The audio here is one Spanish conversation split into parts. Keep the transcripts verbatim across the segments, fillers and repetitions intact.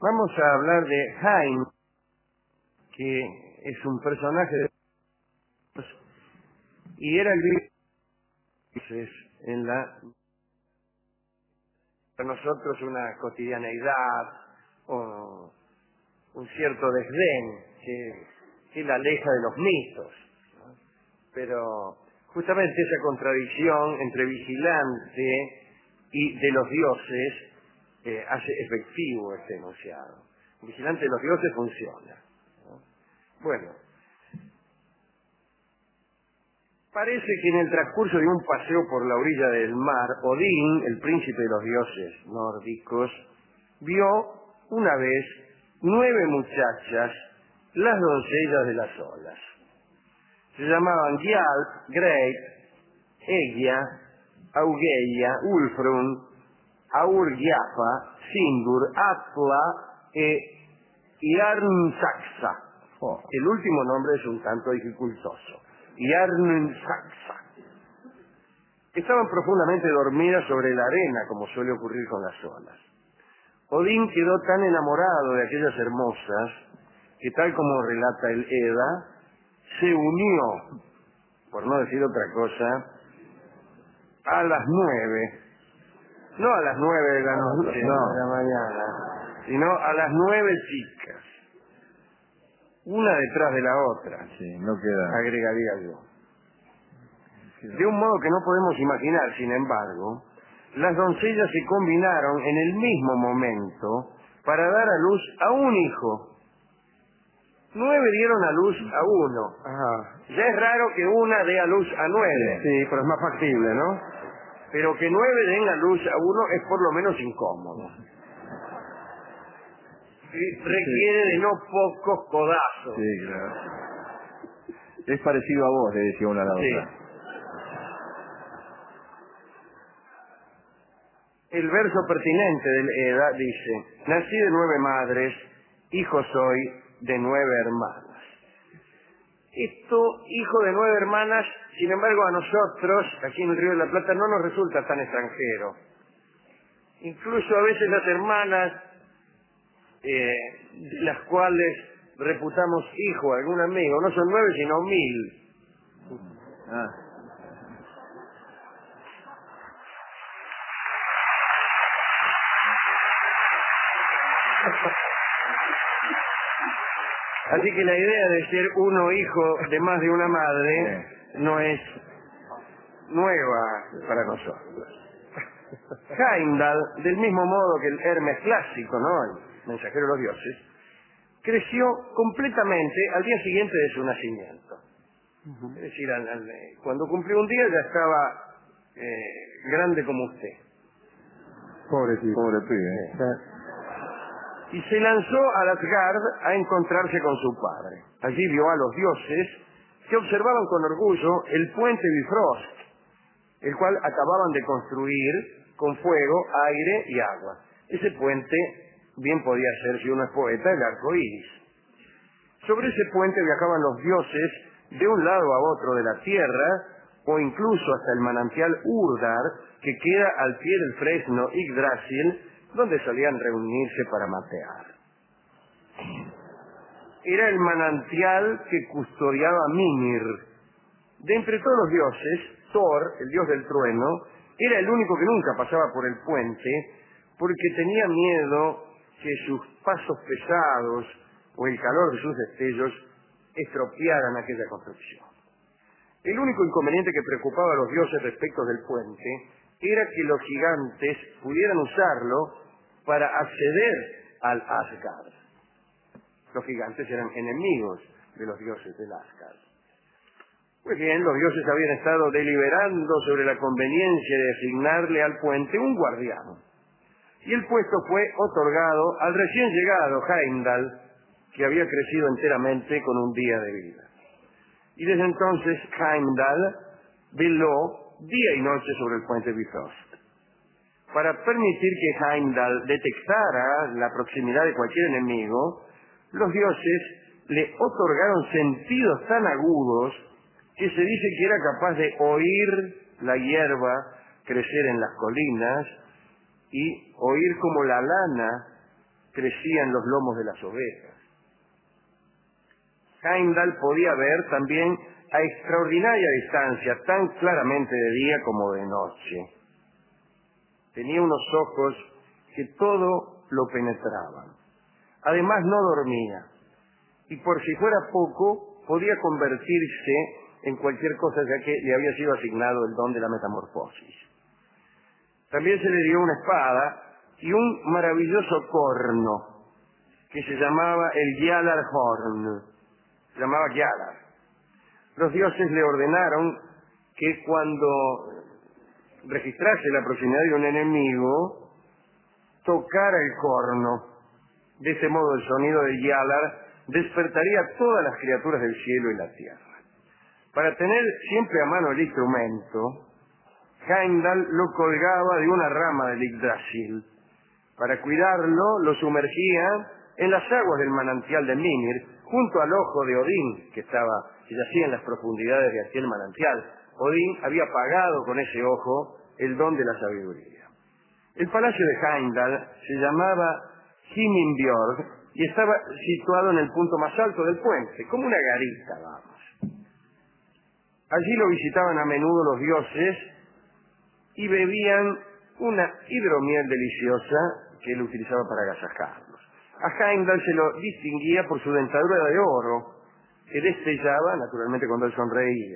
Vamos a hablar de Jaime, que es un personaje de... y era el en la para nosotros una cotidianeidad o un cierto desdén que, que la aleja de los mitos, ¿no? Pero justamente esa contradicción entre vigilante y de los dioses eh, hace efectivo este enunciado. El vigilante de los dioses funciona, ¿no? Bueno, parece que en el transcurso de un paseo por la orilla del mar, Odín, el príncipe de los dioses nórdicos, vio una vez nueve muchachas, las doncellas de las olas. Se llamaban Gjalp, Greip, Egia, Augeia, Ulfrun, Aurgiafa, Sindur, Atla e Iarnsaxa. Oh. El último nombre es un tanto dificultoso. Iarnsaxa. Estaban profundamente dormidas sobre la arena, como suele ocurrir con las olas. Odín quedó tan enamorado de aquellas hermosas que, tal como relata el Edda, se unió, por no decir otra cosa, a las nueve, no a las nueve de la noche, no, de la mañana, sino a las nueve chicas, una detrás de la otra, sí, no queda, agregaría yo. De un modo que no podemos imaginar, sin embargo, las doncellas se combinaron en el mismo momento para dar a luz a un hijo. Nueve dieron a luz a uno. Ajá. Ya es raro que una dé a luz a nueve. Sí, sí, pero es más factible, ¿no? Pero que nueve den a luz a uno es por lo menos incómodo. Y requiere sí. de no pocos codazos. Sí, claro. Es parecido a vos, le decía una a la sí. otra. El verso pertinente del Edda dice: nací de nueve madres, hijo soy de nueve hermanas. Esto, hijo de nueve hermanas, sin embargo a nosotros, aquí en el Río de la Plata, no nos resulta tan extranjero. Incluso a veces las hermanas, eh, las cuales reputamos hijo, algún amigo, no son nueve sino mil. Ah. Así que la idea de ser uno hijo de más de una madre no es nueva para nosotros. Heimdall, del mismo modo que el Hermes clásico, ¿no?, el mensajero de los dioses, creció completamente al día siguiente de su nacimiento. Uh-huh. Es decir, al, al, cuando cumplió un día ya estaba eh, grande como usted. Pobre tío. Pobre pibe. Sí. Y se lanzó a Asgard a encontrarse con su padre. Allí vio a los dioses que observaban con orgullo el puente Bifrost, el cual acababan de construir con fuego, aire y agua. Ese puente bien podía ser, si uno es poeta, el arco iris. Sobre ese puente viajaban los dioses de un lado a otro de la tierra, o incluso hasta el manantial Urdar, que queda al pie del fresno Yggdrasil, donde solían reunirse para matear. Era el manantial que custodiaba Mimir. De entre todos los dioses, Thor, el dios del trueno, era el único que nunca pasaba por el puente, porque tenía miedo que sus pasos pesados o el calor de sus destellos estropearan aquella construcción. El único inconveniente que preocupaba a los dioses respecto del puente era que los gigantes pudieran usarlo para acceder al Asgard. Los gigantes eran enemigos de los dioses del Asgard. Pues bien, los dioses habían estado deliberando sobre la conveniencia de asignarle al puente un guardián. Y el puesto fue otorgado al recién llegado Heimdall, que había crecido enteramente con un día de vida. Y desde entonces Heimdall veló día y noche sobre el puente Bifrost. Para permitir que Heimdall detectara la proximidad de cualquier enemigo, los dioses le otorgaron sentidos tan agudos que se dice que era capaz de oír la hierba crecer en las colinas y oír como la lana crecía en los lomos de las ovejas. Heimdall podía ver también a extraordinaria distancia, tan claramente de día como de noche. Tenía unos ojos que todo lo penetraban. Además no dormía, y por si fuera poco, podía convertirse en cualquier cosa, ya que le había sido asignado el don de la metamorfosis. También se le dio una espada y un maravilloso corno, que se llamaba el Gjallarhorn, se llamaba Gjallar. Los dioses le ordenaron que cuando registrase la proximidad de un enemigo, tocara el corno. De ese modo el sonido de Gjallar despertaría a todas las criaturas del cielo y la tierra. Para tener siempre a mano el instrumento, Heimdall lo colgaba de una rama del Yggdrasil. Para cuidarlo, lo sumergía en las aguas del manantial de Mimir, junto al ojo de Odín, que estaba, que yacía en las profundidades de aquel manantial. Odín había pagado con ese ojo el don de la sabiduría. El palacio de Heimdall se llamaba Himinbjörg y estaba situado en el punto más alto del puente, como una garita, vamos. Allí lo visitaban a menudo los dioses y bebían una hidromiel deliciosa que él utilizaba para agasajarlos. A Heimdall se lo distinguía por su dentadura de oro, que destellaba naturalmente cuando él sonreía.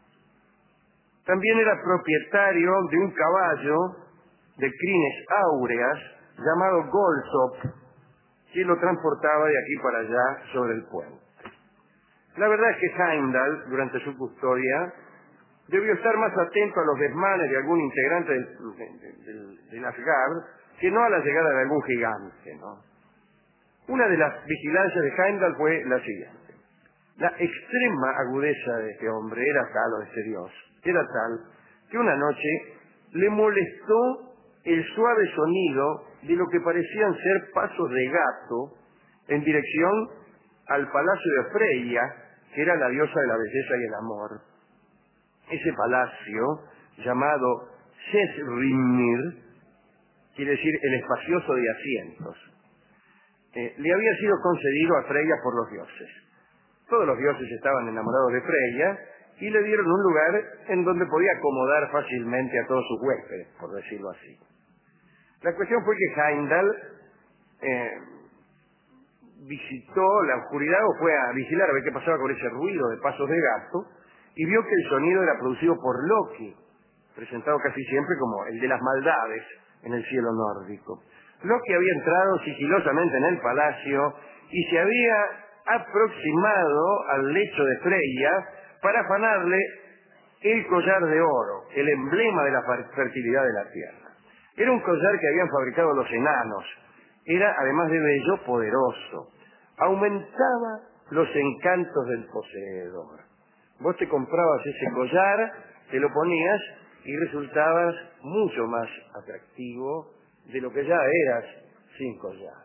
También era propietario de un caballo de crines áureas llamado Golsop, que lo transportaba de aquí para allá sobre el puente. La verdad es que Heimdall, durante su custodia, debió estar más atento a los desmanes de algún integrante del, del, del Asgard que no a la llegada de algún gigante, ¿no? Una de las vigilancias de Heimdall fue la siguiente. La extrema agudeza de este hombre era tal, o de este dios, era tal, que una noche le molestó el suave sonido de lo que parecían ser pasos de gato en dirección al palacio de Freya, que era la diosa de la belleza y el amor. Ese palacio, llamado Sesrimnir, quiere decir el espacioso de asientos, eh, le había sido concedido a Freya por los dioses. Todos los dioses estaban enamorados de Freya y le dieron un lugar en donde podía acomodar fácilmente a todos sus huéspedes, por decirlo así. La cuestión fue que Heimdall eh, visitó la oscuridad o fue a vigilar a ver qué pasaba con ese ruido de pasos de gato y vio que el sonido era producido por Loki, presentado casi siempre como el de las maldades en el cielo nórdico. Loki había entrado sigilosamente en el palacio y se había aproximado al lecho de Freya para afanarle el collar de oro, el emblema de la fertilidad de la tierra. Era un collar que habían fabricado los enanos. Era, además de bello, poderoso. Aumentaba los encantos del poseedor. Vos te comprabas ese collar, te lo ponías y resultabas mucho más atractivo de lo que ya eras sin collar.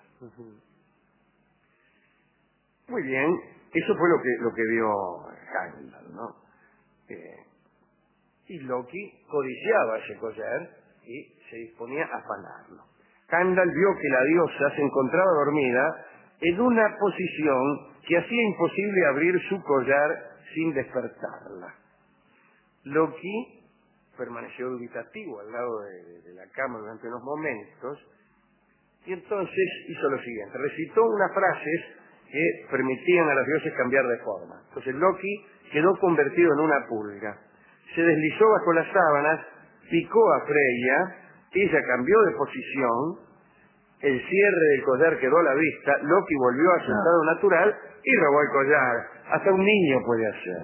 Muy bien, eso fue lo que, lo que vio Heimdall, ¿no? Eh, y Loki codiciaba ese collar y se disponía a afanarlo. Heimdall vio que la diosa se encontraba dormida en una posición que hacía imposible abrir su collar sin despertarla. Loki permaneció dubitativo al lado de, de, de la cama durante unos momentos y entonces hizo lo siguiente, recitó unas frases que permitían a los dioses cambiar de forma. Entonces Loki quedó convertido en una pulga, se deslizó bajo las sábanas, picó a Freya, ella cambió de posición, el cierre del collar quedó a la vista, Loki volvió a su estado natural y robó el collar. Hasta un niño puede hacer.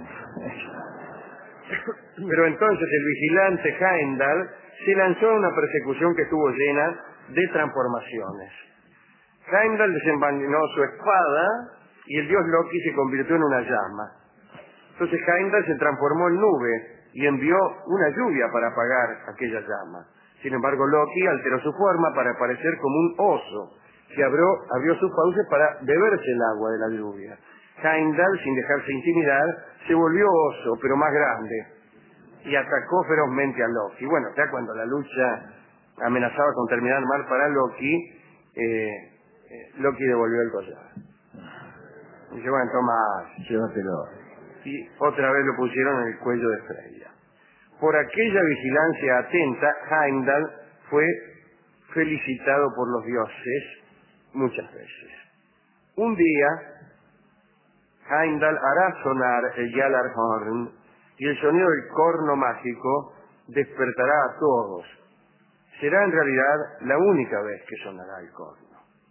Pero entonces el vigilante Heimdall se lanzó a una persecución que estuvo llena de transformaciones. Heimdall desenvainó su espada y el dios Loki se convirtió en una llama. Entonces Heimdall se transformó en nube y envió una lluvia para apagar aquella llama. Sin embargo, Loki alteró su forma para parecer como un oso, que abrió, abrió sus fauces para beberse el agua de la lluvia. Heimdall, sin dejarse intimidar, se volvió oso, pero más grande, y atacó ferozmente a Loki. Bueno, ya cuando la lucha amenazaba con terminar mal para Loki, eh, Eh, Loki devolvió el collar. Dice, bueno, toma, llévatelo. y otra vez lo pusieron en el cuello de Freya. Por aquella vigilancia atenta, Heimdall fue felicitado por los dioses muchas veces. Un día, Heimdall hará sonar el Gjallarhorn y el sonido del corno mágico despertará a todos. Será en realidad la única vez que sonará el corno.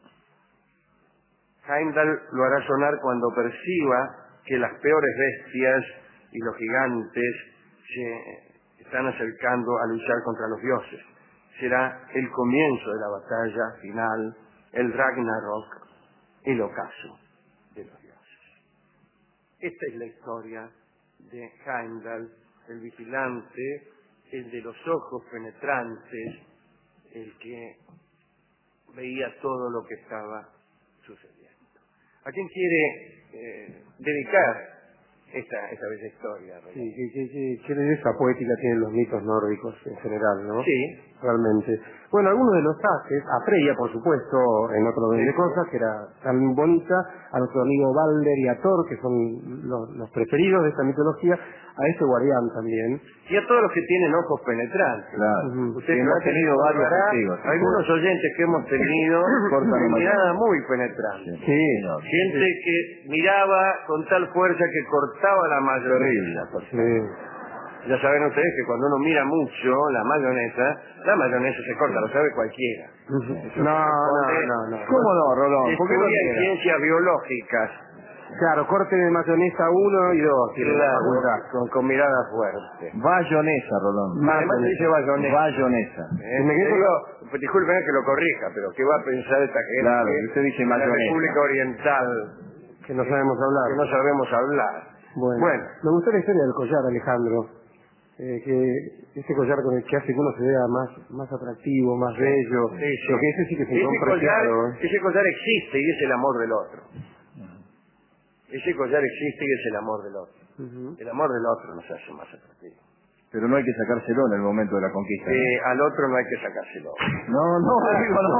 Heimdall lo hará sonar cuando perciba que las peores bestias y los gigantes se están acercando a luchar contra los dioses. Será el comienzo de la batalla final, el Ragnarok, el ocaso de los dioses. Esta es la historia de Heimdall, el vigilante, el de los ojos penetrantes, el que veía todo lo que estaba sucediendo. ¿A quién quiere eh, dedicar esta, esta bella historia? Sí, ¿qué, qué, qué, qué belleza poética tienen los mitos nórdicos en general, ¿no? Sí. Realmente. Bueno, algunos de los haces, a Freya, por supuesto, en otro orden Sí. de cosas, que era tan bonita, a nuestro amigo Balder y a Thor, que son los, los preferidos de esta mitología, a este guardián también. Y a todos los que tienen ojos penetrantes. Claro. Ujú. Usted Que hemos tenido varios testigos. Sí. algunos oyentes que hemos tenido Cortan con la mirada muy penetrante. Sí, señor. Gente que miraba con tal fuerza que cortaba la mayonesa. Sí. Ya saben ustedes que cuando uno mira mucho la mayonesa, la mayonesa se corta, lo sabe cualquiera. No, no, no, no. ¿Cómo no, Rolón? ¿Por qué no Estudia en quiera? ciencias biológicas. Claro, corte de mayonesa uno y dos. tiene la Claro, facultad. con, con mirada fuerte. Bayonesa, Rolón. Además se dice bayonesa. Bayonesa. Eh, me digo, disculpen que lo corrija, pero ¿qué va a pensar esta gente? Claro, usted dice en la mayonesa. República Oriental, Que no sabemos hablar. que no sabemos hablar. Bueno, Bueno. me gustó la historia del collar, Alejandro. Eh, que ese collar con el que hace que uno se vea más, más atractivo, más bello. Sí, sí. Lo que ese sí que es un Ese don collar, preciado, ¿eh? ese collar existe y es el amor del otro. Ese collar existe y es el amor del otro. Ujú. El amor del otro nos hace más atractivos. Pero no hay que sacárselo en el momento de la conquista. ¿no? Eh, al otro no hay que sacárselo. No, no, digo, no.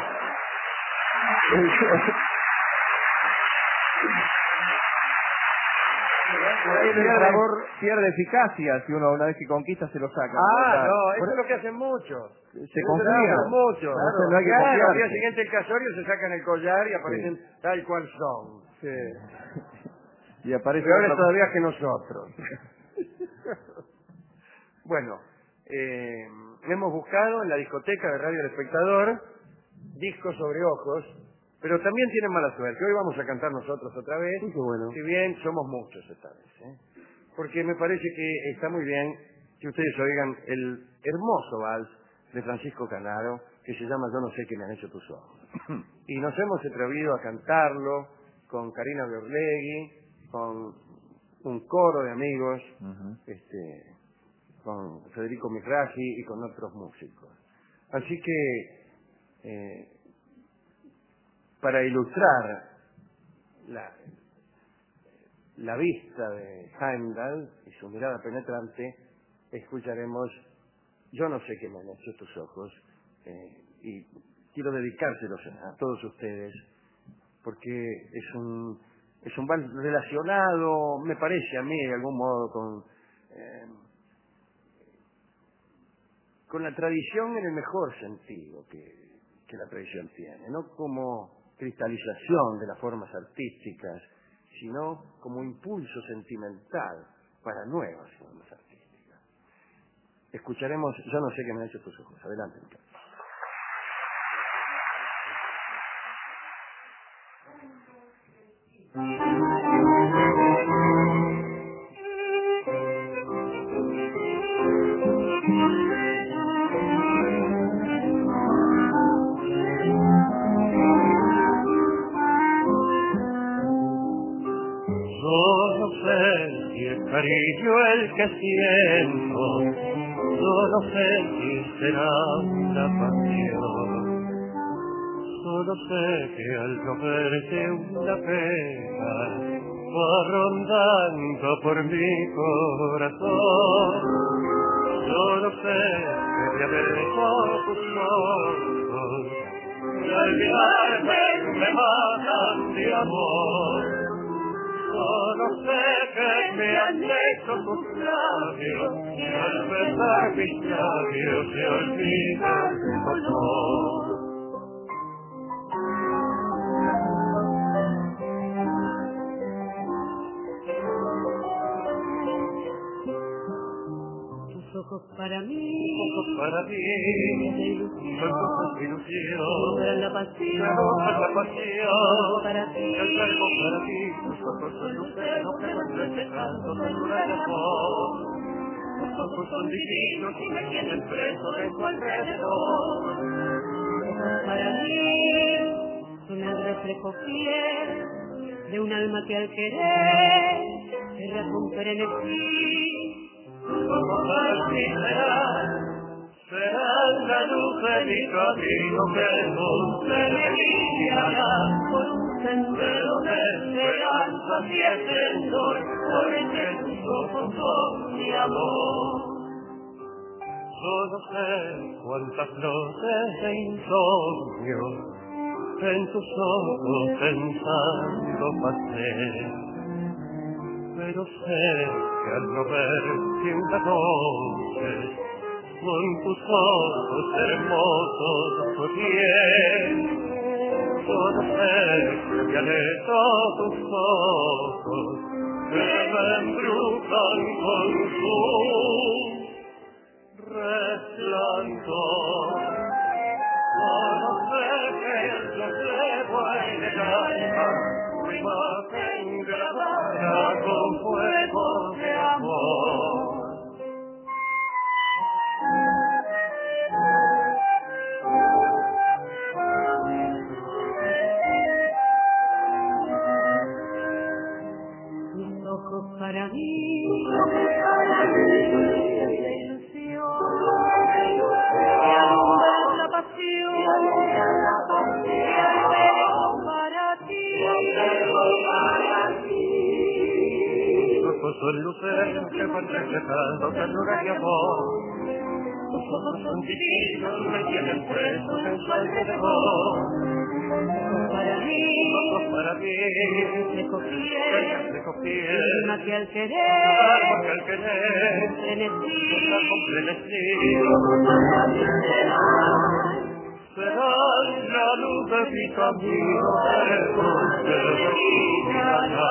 Pierde, pierde eficacia si uno una vez que conquista se lo saca. Ah, no, eso Por- es lo que hacen muchos. Se Eso confía. lo hacen muchos. Claro, no hay que Claro, confiarse. al día siguiente el casorio se sacan el collar y aparecen tal cual son. Y aparece Peores otro- todavía que nosotros. Bueno, eh, hemos buscado en la discoteca de Radio El Espectador discos sobre ojos, pero también tienen mala suerte. Hoy vamos a cantar nosotros otra vez, Sí, qué bueno. si bien somos muchos esta vez, ¿eh? Porque me parece que está muy bien que ustedes oigan el hermoso vals de Francisco Canaro, que se llama Yo no sé qué me han hecho tus ojos. Y nos hemos atrevido a cantarlo con Karina Biorlegui, con un coro de amigos, Ujú. este, con Federico Micragi y con otros músicos. Así que, eh, para ilustrar la, la vista de Heimdall y su mirada penetrante, escucharemos Yo no sé qué me han hecho tus ojos, eh, y quiero dedicárselos a todos ustedes, porque es un, es un vals relacionado, me parece a mí, de algún modo, con... eh, con la tradición en el mejor sentido que, que la tradición tiene, no como cristalización de las formas artísticas, sino como impulso sentimental para nuevas formas artísticas. Escucharemos Yo no sé qué me han hecho tus ojos. Adelante, Ricardo. Yo no sé si es cariño el que siento, yo no sé si será una pasión. Solo sé que al llover una pena va rondando por mi corazón. Yo no sé que me han hecho tus ojos, olvidarme me matan de amor. Solo sé que me han hecho tus labios y al besar mis labios se olvida el dolor. Ojos para mí, ojos para mí, son ojos de ilusión, la pasión, la pasión, para ti, el verbo para ti, tus ojos son luceros que van reflejando ternura de amor. Tus ojos son divinos y me tienen preso de tu alrededor. Ojos para mí, son el reflejo fiel de un alma que al querer querrá romper en el fin. Como para ti serán, serán la luz de mi camino que el mundo me guiará por un sendero de esperanza y esplendor, porque tus ojos son mi amor. Solo sé cuántas noches de insomnio en tus ojos pensando pasé. Pero sé que al no verte una noche, con tus ojos hermosos tu piel, solo sé que me alejo tus ojos, que me embrujan con su resplandor. Solo sé que yo llevo en el alma tu imagen grabada con fuego de amor. Tus ojos para mí, de ilusión, que alumbran la pasión, para ti. Tus ojos son luceros que van reflejando ternura y amor. Tus ojos son divinos, me tienen preso en su alrededor. Para mí, Ojos para mí, reflejo fiel, reflejo fiel, alma que al alma querer que al querer, frenesí, frenesí, serán la luz de mi camino, el dulce de mi guiará.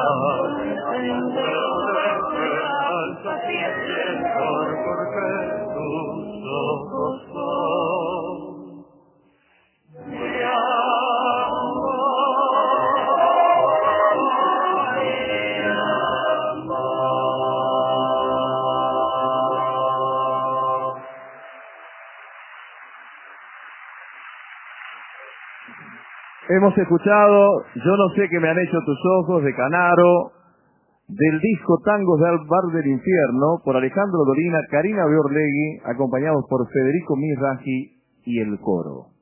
Esperanza y esplendor, porque tus ojos son mi Hemos escuchado Yo no sé qué me han hecho tus ojos de Canaro, del disco Tangos del Bar del Infierno, por Alejandro Dolina, Karina Beorlegui, acompañados por Federico Mizrahi y el coro.